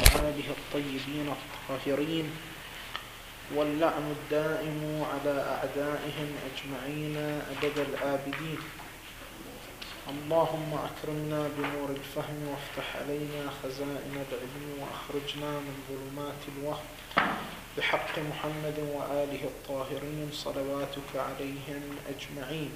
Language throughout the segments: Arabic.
وآله الطيبين الطاهرين، واللعن الدائم على أعدائهم أجمعين أبد الآبدين. اللهم أكرمنا بنور الفهم وافتح علينا خزائن العلم وأخرجنا من ظلمات الوهم بحق محمد وآله الطاهرين صلواتك عليهم أجمعين.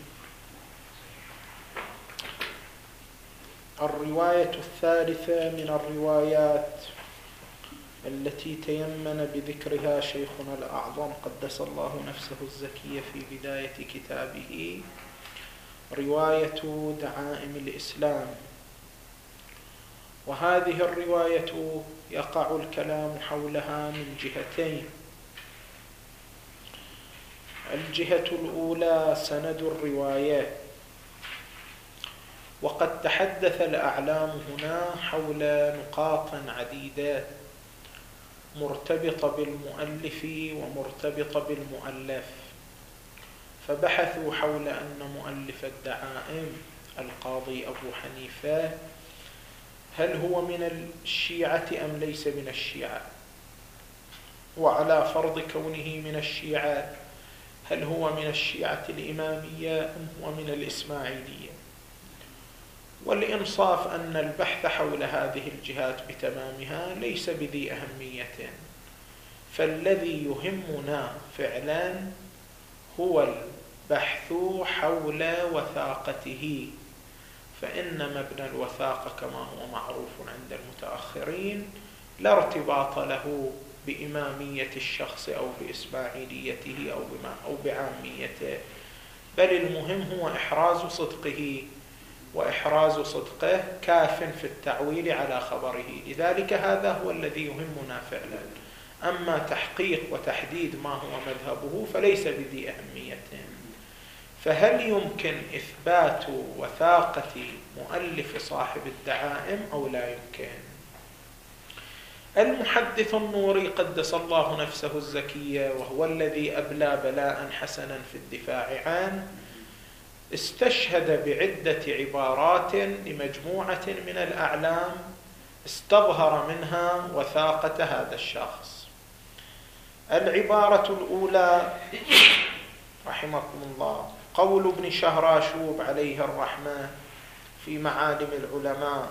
الرواية الثالثة من الروايات التي تيمن بذكرها شيخنا الأعظم قدس الله نفسه الزكية في بداية كتابه، رواية دعائم الإسلام. وهذه الرواية يقع الكلام حولها من جهتين. الجهة الأولى سند الرواية، وقد تحدث الأعلام هنا حول نقاط عديدة مرتبطة بالمؤلف ومرتبطة بالمؤلف، فبحثوا حول أن مؤلف الدعائم القاضي أبو حنيفة هل هو من الشيعة أم ليس من الشيعة، وعلى فرض كونه من الشيعة هل هو من الشيعة الإمامية أم هو من الإسماعيلية. والإنصاف أن البحث حول هذه الجهات بتمامها ليس بذي أهمية، فالذي يهمنا فعلا هو البحث حول وثاقته، فإن مبنى الوثاقة كما هو معروف عند المتأخرين لا ارتباط له بإمامية الشخص أو بإسماعيليته أو بعاميته، بل المهم هو إحراز صدقه، وإحراز صدقه كاف في التعويل على خبره. لذلك هذا هو الذي يهمنا فعلا. أما تحقيق وتحديد ما هو مذهبه فليس بذي أهمية. فهل يمكن إثبات وثاقة مؤلف صاحب الدعائم أو لا يمكن؟ المحدث النوري قدس الله نفسه الزكية، وهو الذي أبلى بلاء حسنا في الدفاع عنه، استشهد بعدة عبارات لمجموعة من الأعلام استظهر منها وثاقة هذا الشخص. العبارة الأولى رحمكم الله قول ابن شهراشوب عليه الرحمة في معالم العلماء: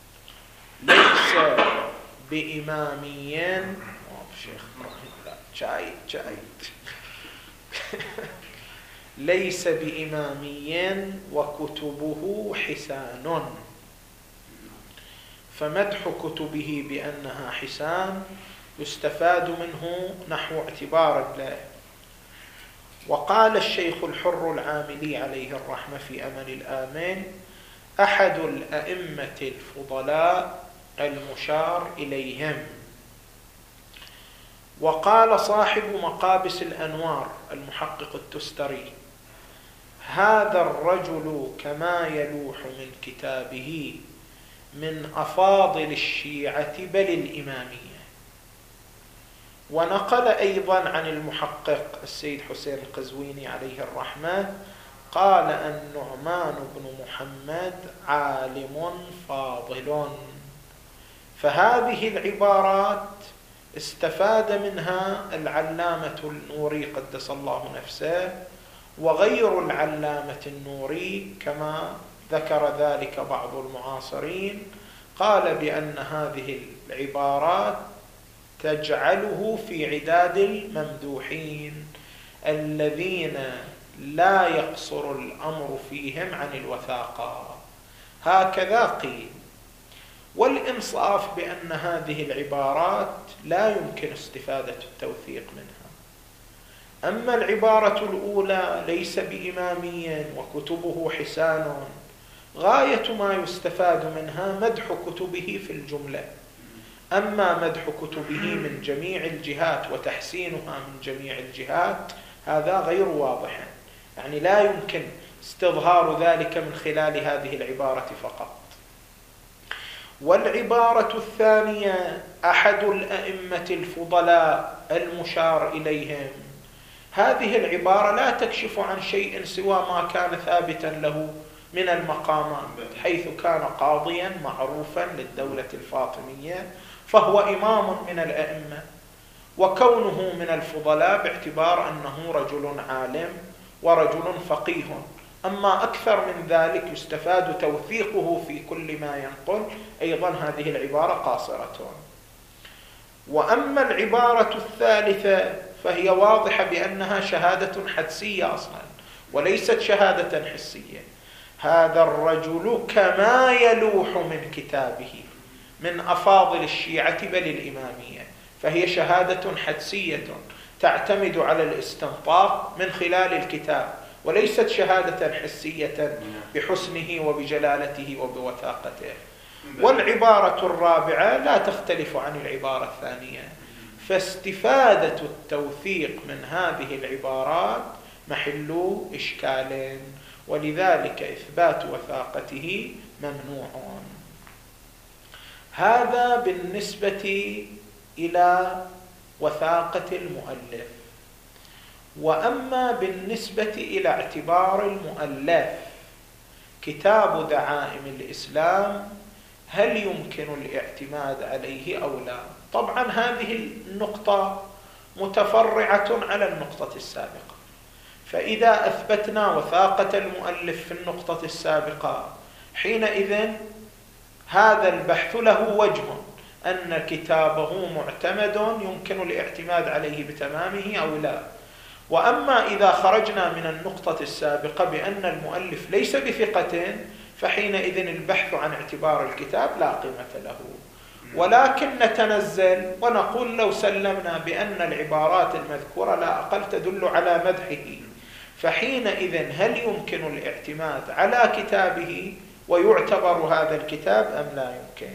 ليس بإماميين ليس بإماميين وكتبه حسان، فمدح كتبه بأنها حسان يستفاد منه نحو اعتبار له. وقال الشيخ الحر العاملي عليه الرحمة في أمل الآمن: أحد الأئمة الفضلاء المشار إليهم. وقال صاحب مقابس الأنوار المحقق التستري: هذا الرجل كما يلوح من كتابه من أفاضل الشيعة بل الإمامية. ونقل أيضا عن المحقق السيد حسين القزويني عليه الرحمة قال: النعمان بن محمد عالم فاضل. فهذه العبارات استفاد منها العلامة النوري قدس الله نفسه، وغير العلامة النوري كما ذكر ذلك بعض المعاصرين قال بأن هذه العبارات تجعله في عداد الممدوحين الذين لا يقصر الأمر فيهم عن الوثاقة. هكذا قيل. والإنصاف بأن هذه العبارات لا يمكن استفادة التوثيق منها. أما العبارة الأولى ليس بإمامي وكتبه حسان، غاية ما يستفاد منها مدح كتبه في الجملة. أما مدح كتبه من جميع الجهات وتحسينها من جميع الجهات هذا غير واضح، يعني لا يمكن استظهار ذلك من خلال هذه العبارة فقط. والعبارة الثانية أحد الأئمة الفضلاء المشار إليهم، هذه العبارة لا تكشف عن شيء سوى ما كان ثابتا له من المقامات، حيث كان قاضيا معروفا للدولة الفاطمية، فهو إمام من الأئمة، وكونه من الفضلاء باعتبار أنه رجل عالم ورجل فقيه. أما أكثر من ذلك يستفاد توثيقه في كل ما ينقل، أيضا هذه العبارة قاصرة. وأما العبارة الثالثة فهي واضحة بأنها شهادة حدسية أصلا وليست شهادة حسية. هذا الرجل كما يلوح من كتابه من أفاضل الشيعة بل الإمامية، فهي شهادة حدسية تعتمد على الاستنطاق من خلال الكتاب، وليست شهادة حسية بحسنه وبجلالته وبوثاقته. والعبارة الرابعة لا تختلف عن العبارة الثانية، فاستفادة التوثيق من هذه العبارات محل إشكال، ولذلك إثبات وثاقته ممنوع. هذا بالنسبة إلى وثاقة المؤلف. وأما بالنسبة إلى اعتبار المؤلف كتاب دعائم الإسلام، هل يمكن الاعتماد عليه أو لا؟ طبعا هذه النقطة متفرعة على النقطة السابقة، فإذا أثبتنا وثاقة المؤلف في النقطة السابقة حينئذ هذا البحث له وجه أن كتابه معتمد يمكن الاعتماد عليه بتمامه أو لا. وأما إذا خرجنا من النقطة السابقة بأن المؤلف ليس بثقة، فحينئذ البحث عن اعتبار الكتاب لا قيمة له. ولكن نتنزل ونقول لو سلمنا بأن العبارات المذكورة لا أقل تدل على مدحه، فحينئذ هل يمكن الاعتماد على كتابه ويعتبر هذا الكتاب أم لا يمكن؟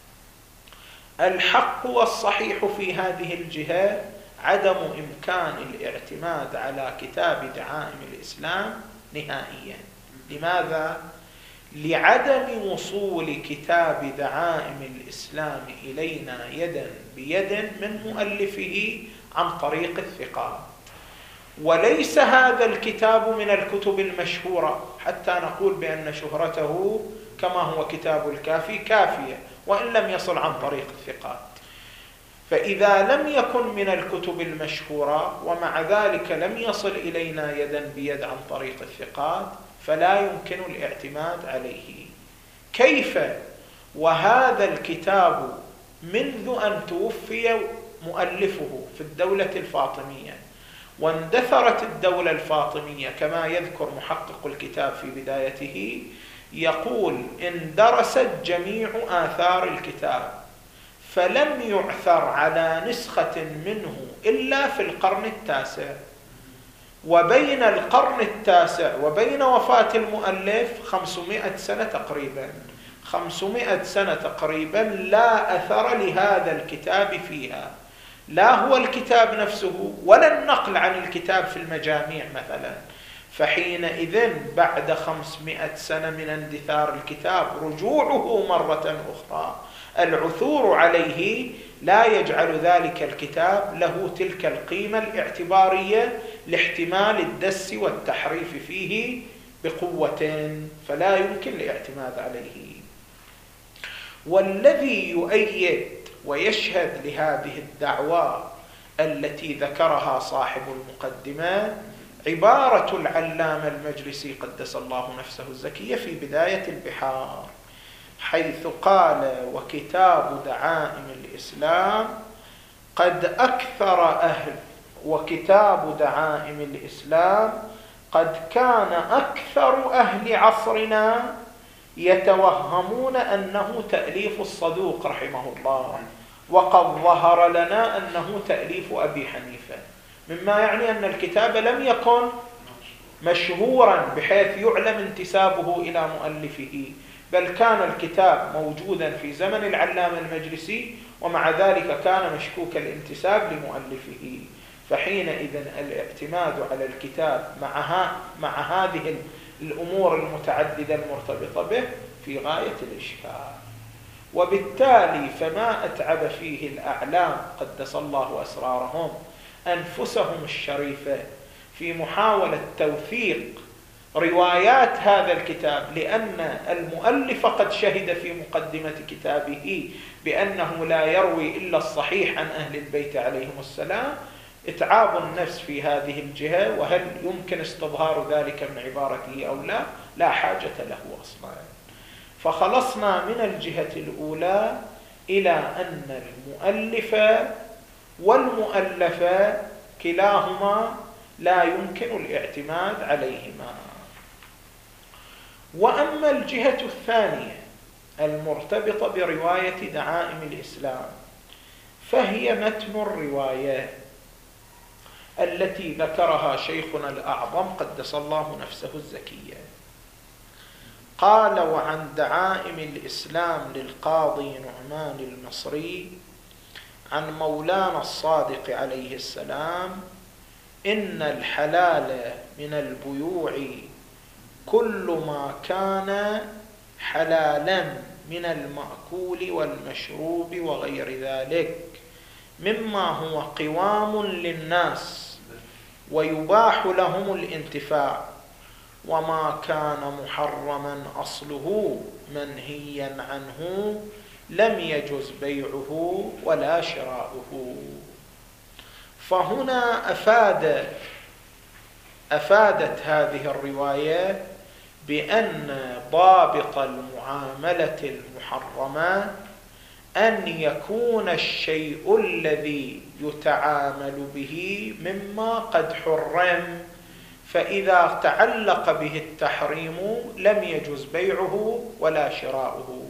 الحق والصحيح في هذه الجهة عدم إمكان الاعتماد على كتاب دعائم الإسلام نهائيا. لماذا؟ لعدم وصول كتاب دعائم الإسلام إلينا يدا بيد من مؤلفه عن طريق الثقات، وليس هذا الكتاب من الكتب المشهورة حتى نقول بأن شهرته كما هو كتاب الكافي كافية وإن لم يصل عن طريق الثقات. فإذا لم يكن من الكتب المشهورة ومع ذلك لم يصل إلينا يدا بيد عن طريق الثقات فلا يمكن الاعتماد عليه. كيف وهذا الكتاب منذ أن توفي مؤلفه في الدولة الفاطمية واندثرت الدولة الفاطمية كما يذكر محقق الكتاب في بدايته، يقول اندرست جميع آثار الكتاب فلم يعثر على نسخة منه إلا في القرن التاسع، وبين القرن التاسع وبين وفاة المؤلف 500 سنة تقريبا، 500 سنة تقريبا لا أثر لهذا الكتاب فيها، لا هو الكتاب نفسه ولا النقل عن الكتاب في المجاميع مثلا. فحينئذ بعد 500 سنة من اندثار الكتاب رجوعه مرة أخرى، العثور عليه لا يجعل ذلك الكتاب له تلك القيمة الاعتبارية لاحتمال الدس والتحريف فيه بقوة، فلا يمكن الاعتماد عليه. والذي يؤيد ويشهد لهذه الدعوة التي ذكرها صاحب المقدمة عبارة العلامة المجلسي قدس الله نفسه الزكية في بداية البحار، حيث قال: وكتاب دعائم الإسلام قد أكثر وكتاب دعائم الإسلام قد كان أكثر أهل عصرنا يتوهمون أنه تأليف الصدوق رحمه الله، وقد ظهر لنا أنه تأليف أبي حنيفة، مما يعني أن الكتاب لم يكن مشهورا بحيث يعلم انتسابه إلى مؤلفه، بل كان الكتاب موجودا في زمن العلامة المجلسي ومع ذلك كان مشكوك الانتساب لمؤلفه. فحينئذ الاعتماد على الكتاب مع هذه الأمور المتعددة المرتبطة به في غاية الإشكال، وبالتالي فما أتعب فيه الأعلام قدس الله أسرارهم أنفسهم الشريفة في محاولة توثيق روايات هذا الكتاب، لأن المؤلف قد شهد في مقدمة كتابه بأنه لا يروي إلا الصحيح عن أهل البيت عليهم السلام، إتعاب النفس في هذه الجهة، وهل يمكن استظهار ذلك من عبارته أو لا؟ لا حاجة له أصلا. فخلصنا من الجهة الأولى إلى أن المؤلف والمؤلف كلاهما لا يمكن الاعتماد عليهما. وأما الجهة الثانية المرتبطة برواية دعائم الإسلام، فهي متن الرواية التي ذكرها شيخنا الأعظم قدس الله نفسه الزكية. قال: وعن دعائم الإسلام للقاضي نعمان المصري عن مولانا الصادق عليه السلام: إن الحلال من البيوع كل ما كان حلالا من المأكول والمشروب وغير ذلك مما هو قوام للناس ويباح لهم الانتفاع، وما كان محرما أصله منهيا عنه لم يجز بيعه ولا شراؤه. فهنا أفادت هذه الرواية بأن ضابط المعاملة المحرمة أن يكون الشيء الذي يتعامل به مما قد حرم، فإذا تعلق به التحريم لم يجز بيعه ولا شراؤه.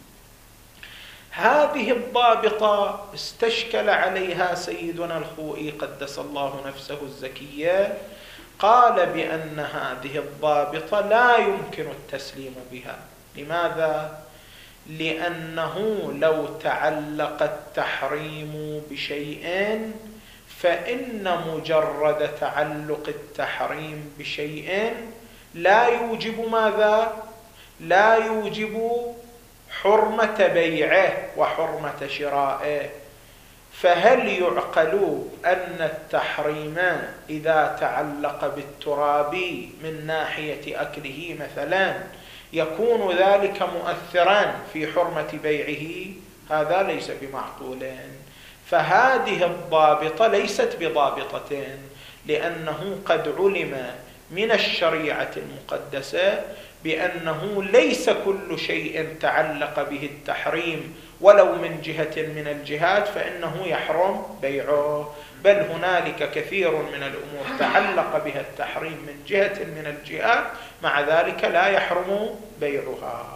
هذه الضابطة استشكل عليها سيدنا الخوئي قدس الله نفسه الزكية، قال بأن هذه الضابطة لا يمكن التسليم بها. لماذا؟ لأنه لو تعلق التحريم بشيء فإن مجرد تعلق التحريم بشيء لا يوجب ماذا؟ لا يوجب حرمة بيعه وحرمة شرائه. فهل يعقل أن التحريم إذا تعلق بالتراب من ناحية أكله مثلا يكون ذلك مؤثرا في حرمة بيعه؟ هذا ليس بمعقول. فهذه الضابطة ليست بضابطة، لأنه قد علم من الشريعة المقدسة بأنه ليس كل شيء تعلق به التحريم ولو من جهة من الجهات فإنه يحرم بيعه، بل هنالك كثير من الأمور تعلق بها التحريم من جهة من الجهات مع ذلك لا يحرم بيعها.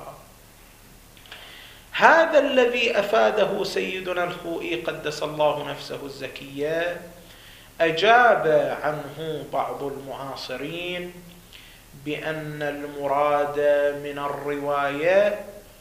هذا الذي أفاده سيدنا الخوئي قدس الله نفسه الزكية أجاب عنه بعض المعاصرين بأن المراد من الرواية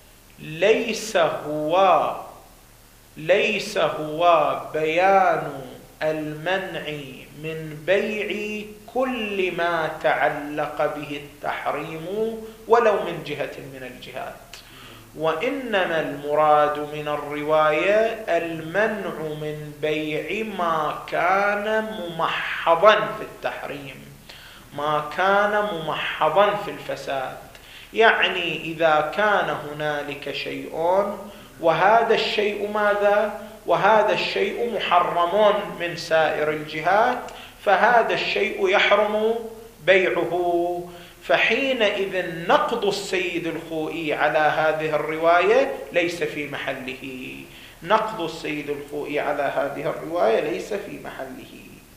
ليس هو بيان المنع من بيع كل ما تعلق به التحريم ولو من جهة من الجهات، وإنما المراد من الرواية المنع من بيع ما كان ممحضا في التحريم، ما كان ممحضا في الفساد. يعني إذا كان هنالك شيء وهذا الشيء ماذا؟ وهذا الشيء محرم من سائر الجهات، فهذا الشيء يحرم بيعه. فحينئذ نقض السيد الخوئي على هذه الرواية ليس في محله. نقض السيد الخوئي على هذه الرواية ليس في محله.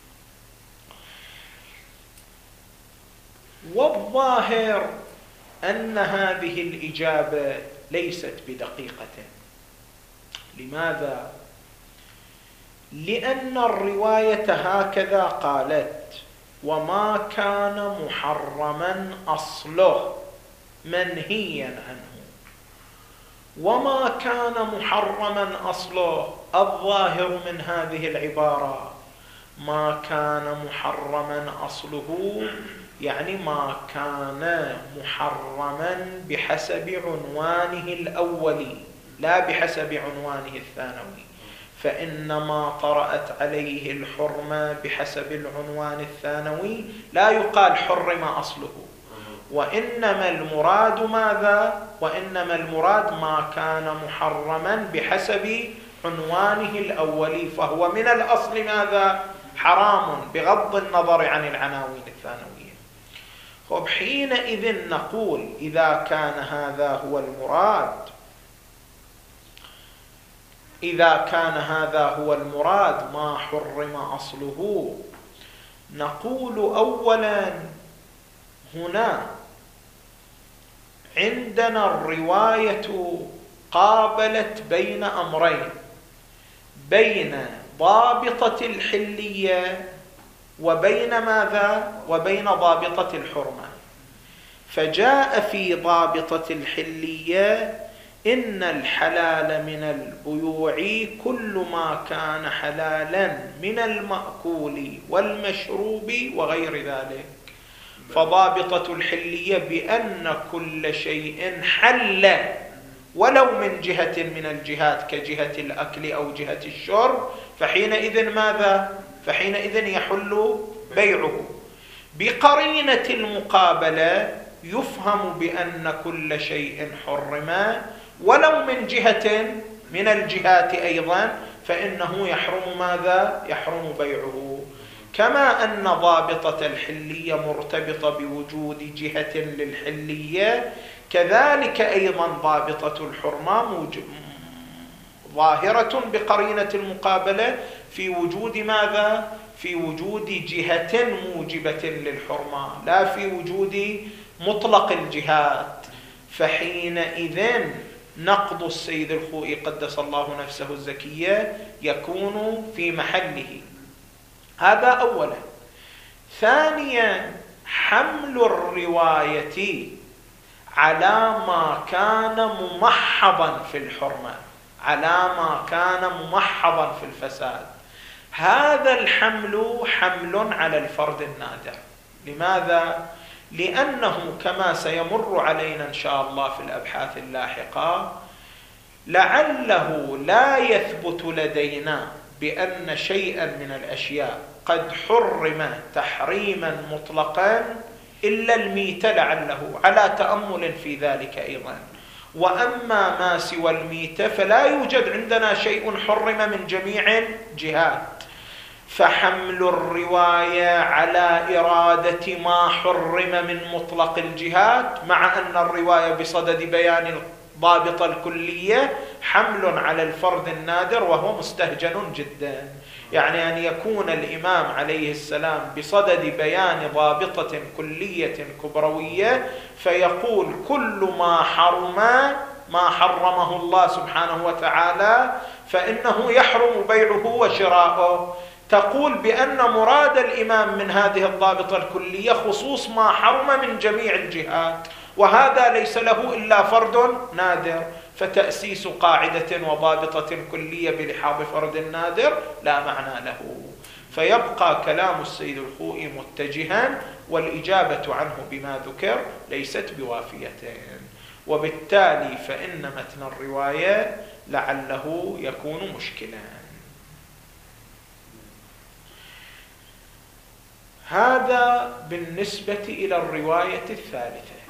والظاهر أن هذه الإجابة ليست بدقيقة. لماذا؟ لأن الرواية هكذا قالت: وما كان محرما أصله منهيا عنه. وما كان محرما أصله، الظاهر من هذه العبارة ما كان محرما أصله يعني ما كان محرما بحسب عنوانه الأولي لا بحسب عنوانه الثانوي، فإنما طرأت عليه الحرمة بحسب العنوان الثانوي لا يقال حرم أصله، وإنما المراد ماذا؟ وإنما المراد ما كان محرما بحسب عنوانه الأولي، فهو من الأصل ماذا؟ حرام بغض النظر عن العناوين الثانوية. حينئذ نقول إذا كان هذا هو المراد، إذا كان هذا هو المراد ما حرم أصله، نقول أولا هنا عندنا الرواية قابلت بين أمرين، بين ضابطة الحلية وبين ماذا؟ وبين ضابطة الحرمة. فجاء في ضابطة الحلية إن الحلال من البيوع كل ما كان حلالا من المأكول والمشروب وغير ذلك. فضابطة الحلية بأن كل شيء حل ولو من جهة من الجهات كجهة الأكل أو جهة الشرب، فحينئذ ماذا؟ فحينئذ يحل بيعه. بقرينة المقابلة يفهم بأن كل شيء حرم ولو من جهة من الجهات أيضا، فإنه يحرم ماذا؟ يحرم بيعه. كما أن ضابطة الحلية مرتبطة بوجود جهة للحلية، كذلك أيضا ضابطة الحرمة ظاهرة بقرينة المقابلة في وجود ماذا؟ في وجود جهة موجبة للحرمة، لا في وجود مطلق الجهات. فحينئذ نقض السيد الخوئي قدس الله نفسه الزكية يكون في محله. هذا أولا. ثانيا حمل الرواية على ما كان ممحضا في الحرمة، على ما كان ممحضا في الفساد، هذا الحمل حمل على الفرد النادر. لماذا؟ لأنه كما سيمر علينا إن شاء الله في الأبحاث اللاحقة، لعله لا يثبت لدينا بأن شيئا من الأشياء قد حرم تحريما مطلقا إلا الميتة، لعله على تأمل في ذلك أيضا. وأما ما سوى الميتة فلا يوجد عندنا شيء حرم من جميع الجهات. فحمل الرواية على إرادة ما حرم من مطلق الجهات، مع أن الرواية بصدد بيان الضابطة الكلية، حمل على الفرد النادر وهو مستهجن جدا. يعني أن يكون الإمام عليه السلام بصدد بيان ضابطة كلية كبروية فيقول كل ما حرمه الله سبحانه وتعالى فإنه يحرم بيعه وشراؤه، تقول بأن مراد الإمام من هذه الضابطة الكلية خصوص ما حرم من جميع الجهات، وهذا ليس له إلا فرد نادر. فتأسيس قاعدة وضابطة كلية بلحاظ فرد نادر لا معنى له. فيبقى كلام السيد الخوئي متجها، والإجابة عنه بما ذكر ليست بوافية، وبالتالي فإن متن الرواية لعله يكون مشكلا. هذا بالنسبة إلى الرواية الثالثة.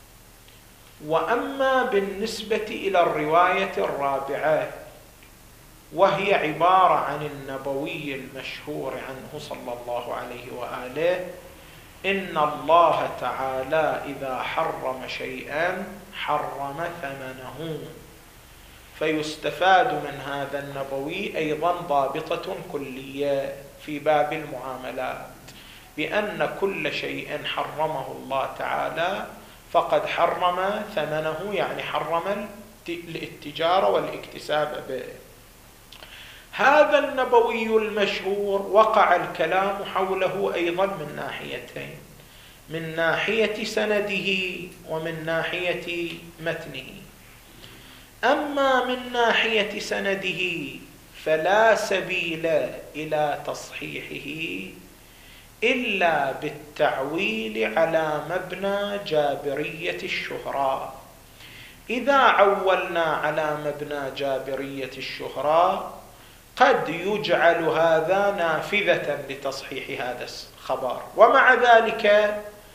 وأما بالنسبة إلى الرواية الرابعة، وهي عبارة عن النبوي المشهور عنه صلى الله عليه وآله: إن الله تعالى إذا حرم شيئا حرم ثمنه. فيستفاد من هذا النبوي أيضا ضابطة كلية في باب المعاملات، بأن كل شيء حرمه الله تعالى فقد حرم ثمنه، يعني حرم التجارة والاكتساب به. هذا النبوي المشهور وقع الكلام حوله أيضا من ناحيتين: من ناحية سنده ومن ناحية متنه. أما من ناحية سنده فلا سبيل إلى تصحيحه إلا بالتعويل على مبنى جابرية الشهرة. إذا عولنا على مبنى جابرية الشهرة قد يجعل هذا نافذة لتصحيح هذا الخبر، ومع ذلك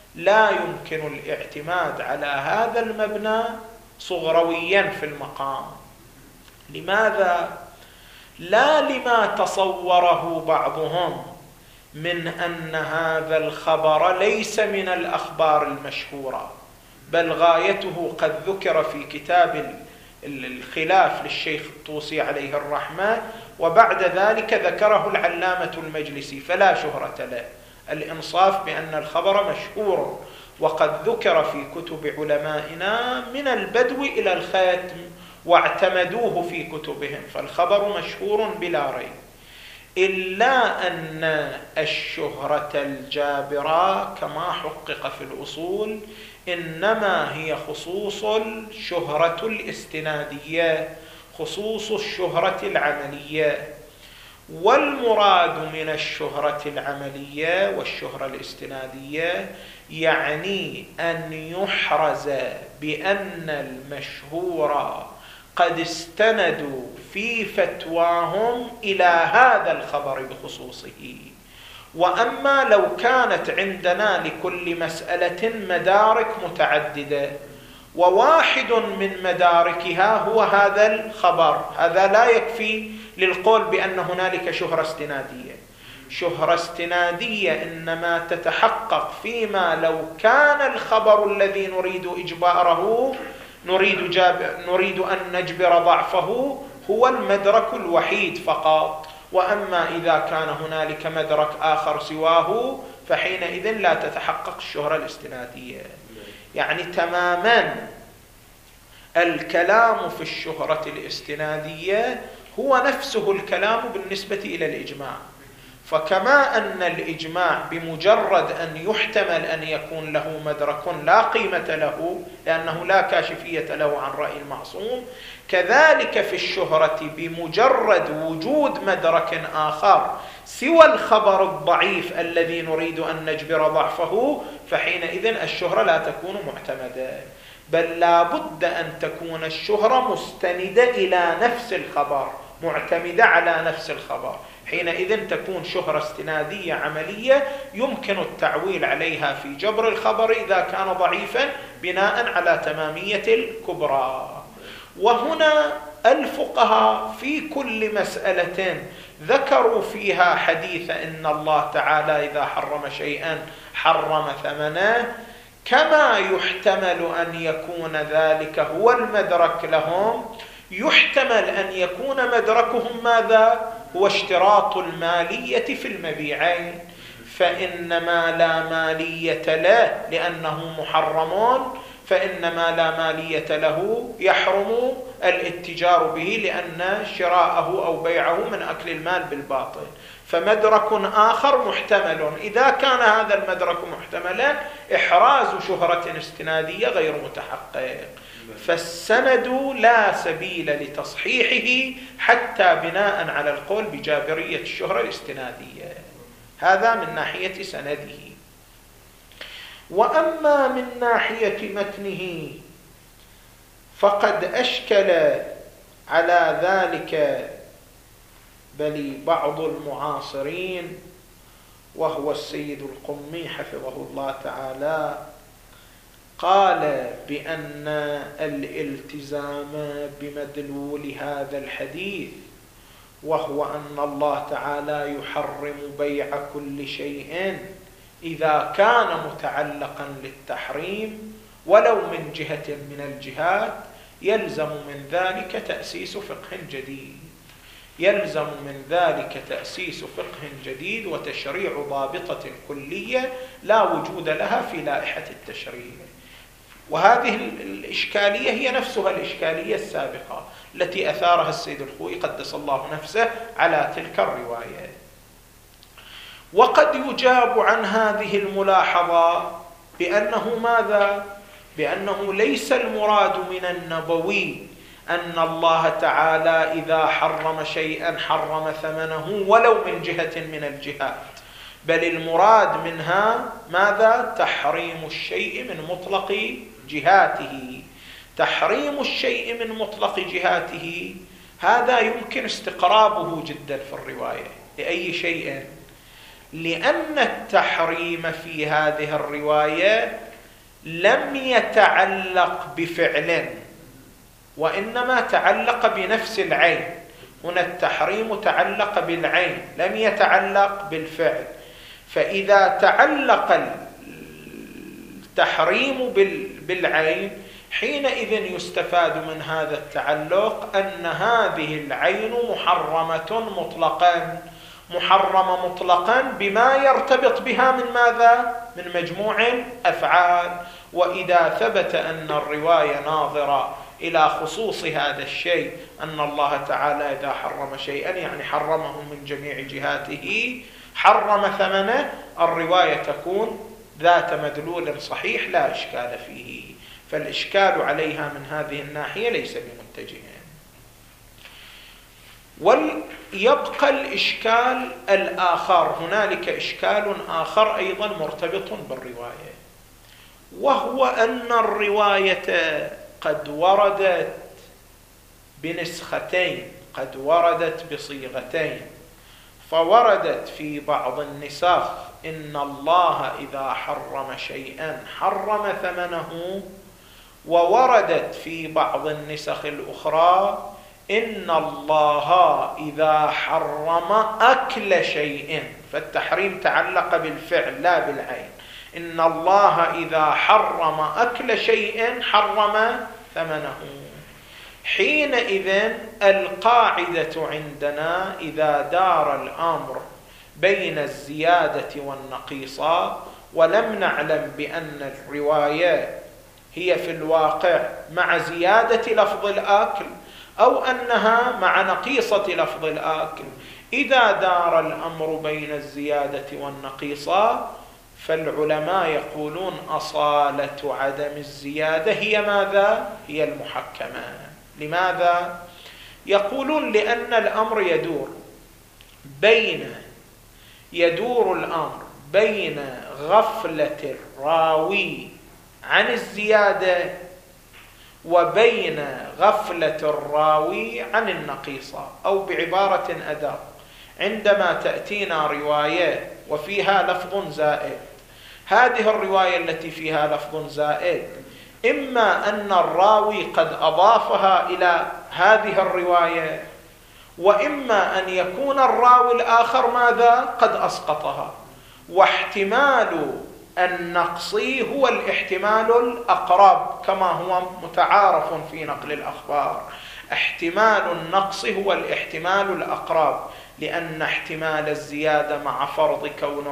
لا يمكن الاعتماد على هذا المبنى صغرويا في المقام. لماذا؟ لا لما تصوره بعضهم من أن هذا الخبر ليس من الأخبار المشهورة، بل غايته قد ذكر في كتاب الخلاف للشيخ الطوسي عليه الرحمة، وبعد ذلك ذكره العلامة المجلسي، فلا شهرة له. الإنصاف بأن الخبر مشهور، وقد ذكر في كتب علمائنا من البدو إلى الختم واعتمدوه في كتبهم، فالخبر مشهور بلا ريب، إلا أن الشهرة الجابرة كما حقق في الأصول إنما هي خصوص الشهرة الاستنادية، خصوص الشهرة العملية. والمراد من الشهرة العملية والشهرة الاستنادية يعني أن يحرز بأن المشهور قد استندوا في فتواهم إلى هذا الخبر بخصوصه. وأما لو كانت عندنا لكل مسألة مدارك متعددة وواحد من مداركها هو هذا الخبر، هذا لا يكفي للقول بأن هنالك شهرة استنادية. شهرة استنادية إنما تتحقق فيما لو كان الخبر الذي نريد إجباره نريد أن نجبر ضعفه هو المدرك الوحيد فقط. وأما إذا كان هنالك مدرك آخر سواه فحينئذ لا تتحقق الشهرة الاستنادية. يعني تماما الكلام في الشهرة الاستنادية هو نفسه الكلام بالنسبة إلى الإجماع. فكما أن الإجماع بمجرد أن يحتمل أن يكون له مدرك لا قيمة له لأنه لا كاشفية له عن رأي المعصوم، كذلك في الشهرة بمجرد وجود مدرك آخر سوى الخبر الضعيف الذي نريد أن نجبر ضعفه فحينئذ الشهرة لا تكون معتمدة، بل لا بد أن تكون الشهرة مستندة إلى نفس الخبر، معتمدة على نفس الخبر. حينئذ تكون شهرة استنادية عملية يمكن التعويل عليها في جبر الخبر إذا كان ضعيفا بناء على تمامية الكبرى. وهنا الفقهاء في كل مسألة ذكروا فيها حديث إن الله تعالى إذا حرم شيئا حرم ثمنه، كما يحتمل أن يكون ذلك هو المدرك لهم، يحتمل أن يكون مدركهم ماذا؟ هو اشتراط المالية في المبيعين، فإنما لا مالية له لأنه محرم، فإنما لا مالية له يحرم الاتجار به لأن شراءه أو بيعه من أكل المال بالباطل. فمدرك آخر محتمل، إذا كان هذا المدرك محتملا إحراز شهرة استنادية غير متحقق، فالسند لا سبيل لتصحيحه حتى بناء على القول بجابرية الشهرة الاستنادية. هذا من ناحية سنده. وأما من ناحية متنه فقد أشكل على ذلك بل بعض المعاصرين، وهو السيد القمي حفظه الله تعالى، قال بأن الالتزام بمدلول هذا الحديث وهو أن الله تعالى يحرم بيع كل شيء إذا كان متعلقا للتحريم ولو من جهة من الجهات، يلزم من ذلك تأسيس فقه جديد، يلزم من ذلك تأسيس فقه جديد وتشريع ضابطة كلية لا وجود لها في لائحة التشريع. وهذه الإشكالية هي نفسها الإشكالية السابقة التي أثارها السيد الخوئي قدس الله نفسه على تلك الرواية. وقد يجاب عن هذه الملاحظة بأنه ماذا؟ بأنه ليس المراد من النبوي أن الله تعالى إذا حرم شيئا حرم ثمنه ولو من جهة من الجهات، بل المراد منها ماذا؟ تحريم الشيء من مطلق جهاته. تحريم الشيء من مطلق لأن التحريم في هذه الرواية لم يتعلق بفعل، وإنما تعلق بنفس العين. هنا التحريم تعلق بالعين، لم يتعلق بالفعل. فإذا تعلق التحريم بالعين، حينئذ يستفاد من هذا التعلق أن هذه العين محرمة مطلقا بما يرتبط بها من ماذا؟ من مجموع الأفعال. وإذا ثبت أن الرواية ناظرة إلى خصوص هذا الشيء، أن الله تعالى إذا حرم شيئا يعني حرمه من جميع جهاته، حرم ثمنه، الرواية تكون ذات مدلول صحيح لا إشكال فيه. فالإشكال عليها من هذه الناحية ليس بمتجه. ويبقى الإشكال الآخر، هنالك إشكال آخر أيضا مرتبط بالرواية، وهو أن الرواية قد وردت بنسختين، قد وردت بصيغتين. فوردت في بعض النسخ إن الله إذا حرم شيئا حرم ثمنه، ووردت في بعض النسخ الأخرى إن الله إذا حرم أكل شيء، فالتحريم تعلق بالفعل لا بالعين. إن الله إذا حرم أكل شيء حرم ثمنه. حينئذ القاعدة عندنا إذا دار الأمر بين الزيادة والنقيصة، ولم نعلم بأن الرواية هي في الواقع مع زيادة لفظ الأكل أو أنها مع نقيصة لفظ الآكل، إذا دار الأمر بين الزيادة والنقيصة فالعلماء يقولون أصالة عدم الزيادة هي ماذا؟ هي المحكمة. لماذا؟ يقولون لأن الأمر يدور الأمر بين غفلة الراوي عن الزيادة وبين غفلة الراوي عن النقيصة. أو بعبارة أدق، عندما تأتينا رواية وفيها لفظ زائد، هذه الرواية التي فيها لفظ زائد إما أن الراوي قد أضافها إلى هذه الرواية، وإما أن يكون الراوي الآخر ماذا؟ قد أسقطها. واحتمال النقص هو الاحتمال الأقرب كما هو متعارف في نقل الأخبار. احتمال النقص هو الاحتمال الأقرب، لأن احتمال الزيادة مع فرض كون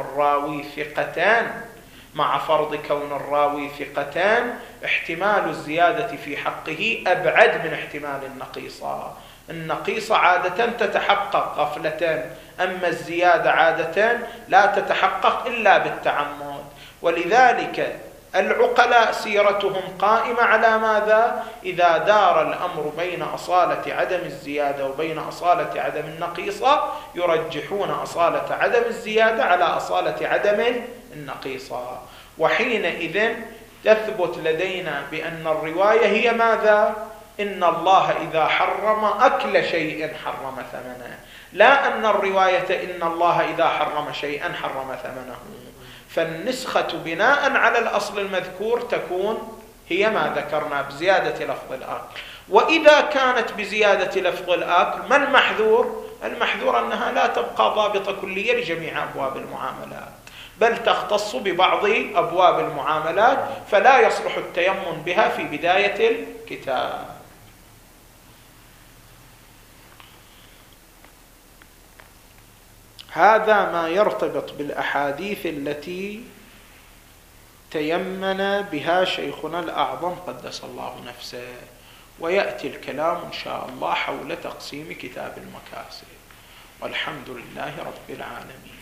الراوي ثقتان احتمال الزيادة في حقه أبعد من احتمال النقيصة. النقيصة عادة تتحقق غفلة، أما الزيادة عادة لا تتحقق إلا بالتعمد. ولذلك العقلاء سيرتهم قائمة على ماذا؟ إذا دار الأمر بين أصالة عدم الزيادة وبين أصالة عدم النقيصة يرجحون أصالة عدم الزيادة على أصالة عدم النقيصة. وحينئذ تثبت لدينا بأن الرواية هي ماذا؟ إن الله إذا حرم أكل شيء حرم ثمنه، لا أن الرواية إن الله إذا حرم شيئا حرم ثمنه. فالنسخة بناء على الأصل المذكور تكون هي ما ذكرنا بزيادة لفظ الآكل. وإذا كانت بزيادة لفظ الآكل ما المحذور؟ المحذور أنها لا تبقى ضابطة كلية لجميع أبواب المعاملات، بل تختص ببعض أبواب المعاملات، فلا يصلح التيمم بها في بداية الكتاب. هذا ما يرتبط بالأحاديث التي تيمن بها شيخنا الأعظم قدس الله نفسه. ويأتي الكلام إن شاء الله حول تقسيم كتاب المكاسب. والحمد لله رب العالمين.